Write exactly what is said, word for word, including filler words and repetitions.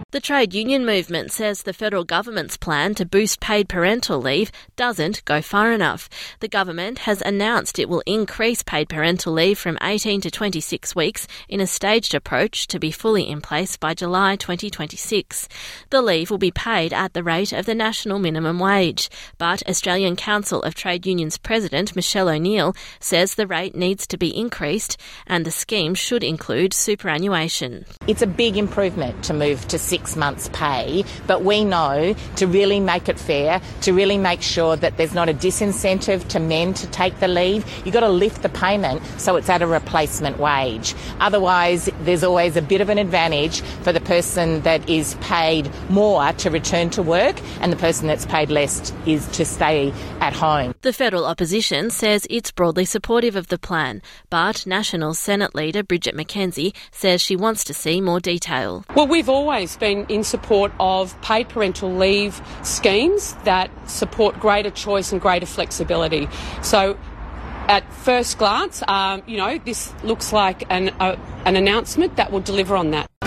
The trade union movement says the federal government's plan to boost paid parental leave doesn't go far enough. The government has announced it will increase paid parental leave from eighteen to twenty-six weeks in a staged approach to be fully in place by July twenty twenty-six. The leave will be paid at the rate of the national minimum wage, but Australian Council of Trade Unions President Michelle O'Neill says the rate needs to be increased and the scheme should include superannuation. It's a big improvement to move to six months pay, but we know to really make it fair, to really make sure that there's not a disincentive to men to take the leave, you've got to lift the payment so it's at a replacement wage. Otherwise, there's always a bit of an advantage for the person that is paid more to return to work and the person that's paid less is to stay at home. The federal opposition says it's broadly supportive of the plan, but National Senate leader Bridget McKenzie says she wants to see more detail. Well, we've always been in support of paid parental leave schemes that support greater choice and greater flexibility. So at first glance, um, you know, this looks like an, uh, an announcement that will deliver on that.